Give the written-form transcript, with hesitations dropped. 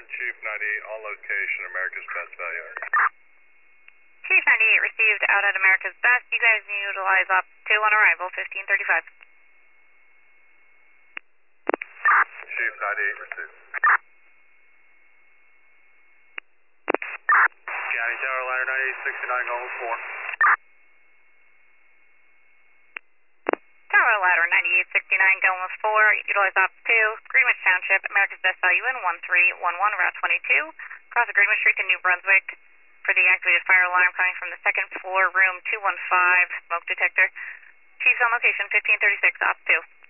Chief 98 on location, America's Best Value. Chief 98 received out at America's Best. You guys utilize up 2 on arrival, 1535. Chief 98 received. County Tower Ladder 9869 going with 4. Tower Ladder 9869 going with 4. Utilize op 2. Greenwich Township, America's Best Value in 1311, Route 22. Cross Greenwich Street to New Brunswick for the activated fire alarm coming from the second floor, room 215, smoke detector. Chief's on location, 1536, op 2.